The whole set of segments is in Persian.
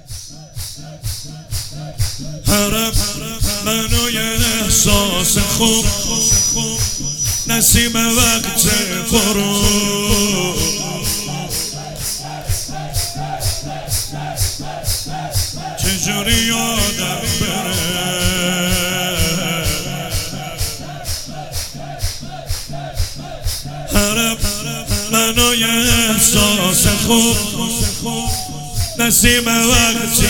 حرم منو یه احساس خوب نسیم وقت غروب چجوری یادم بره حرم منو یه احساس خوب نسیم وقت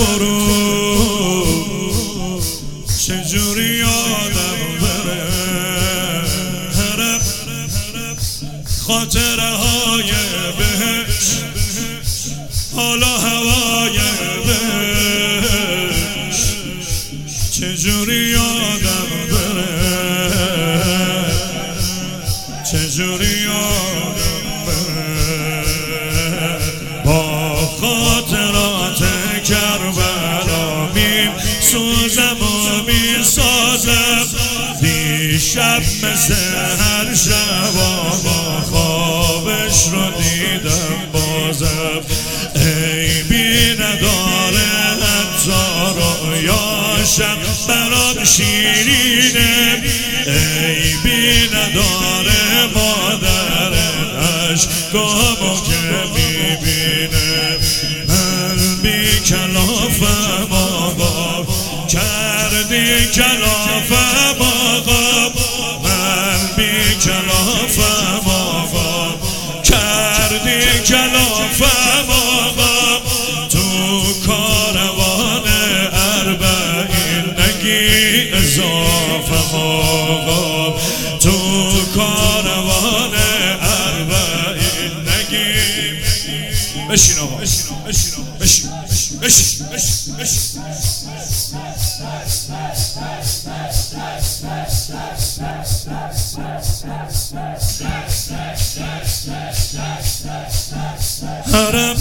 غروب چجوری یادم بره حرم خاطره های بهش حالا هوای بهش چجوری یادم بره چجوری یادم بره با خاطرات کربلا سوزم و می سازم دیشب مثل هر شب با خوابش رو دیدم بازم عیبی نداره حتی رویاشم برام شیرینه عیبی نداره مادر عشقامو که میبینه من بی کلافم آقا کردی کلافم آقا من بی کلافم آقا کردی کلافم آقا تو کاروان اربعین نگی اضافم آقا تو کاروان اربعین نگی بشین آقا بشین بشین بشین حرم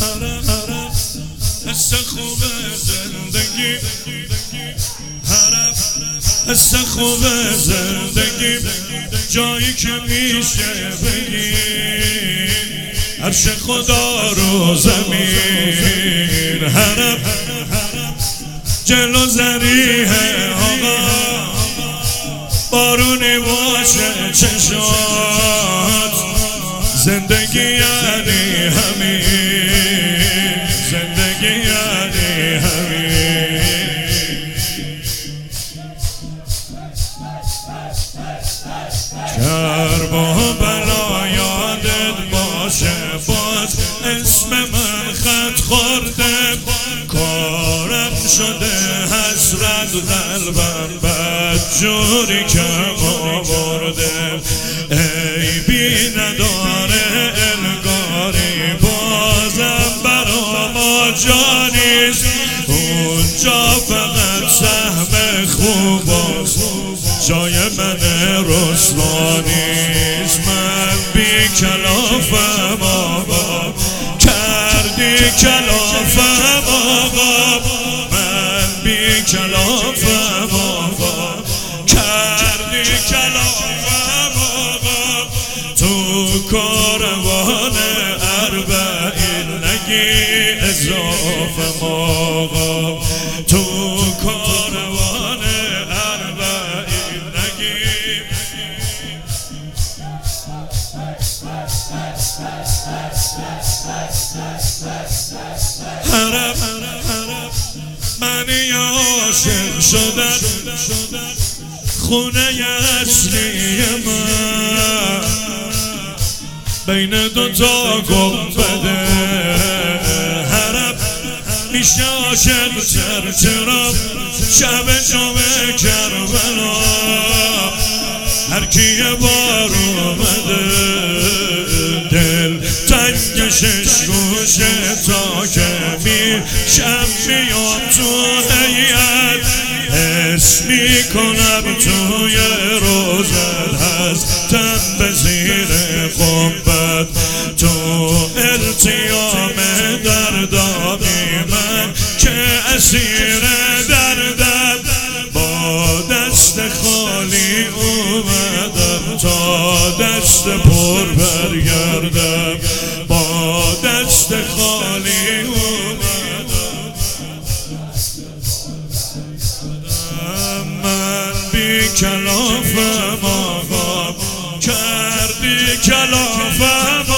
حس خوب زندگی حرم حس خوب زندگی جایی که میشه بگی عرش خدا رو زمین حرم جلو زریح آقا بارونی باشه چشات زندگی یعنی همین زندگی یعنی همین کربا بلا یادت باشه باز اسم من خط خورده کارم شده حسرت قلبم بد جوری کم آورده عیبی نداره انگاری بازم برام آجانیست اونجا فقط سهم خوب جای من رسوانیست من بی کلافم آقا کردی کلافم آقا من بی کلافم آقا کردی کلافم آقا تو کاروان اربعین نگی اضافم آقا تو کاروان اربعین نگی حرم منی عاشق شدن خونه اصلی من بین دوتا گنبده حرم میشه عاشق چرچرا شب جمعه کربلا هر کی یه بار اومده دل تنگشش گوشه تا که میشم میام تو هیئت حس میکنم توی روزت هستم به زیر قنبت تو التیام دردانی من که اسیر دردم با دست خالی اومدم تا دست پر برگردم با دست خالی اومدم کلافم آقا، کردی کلافم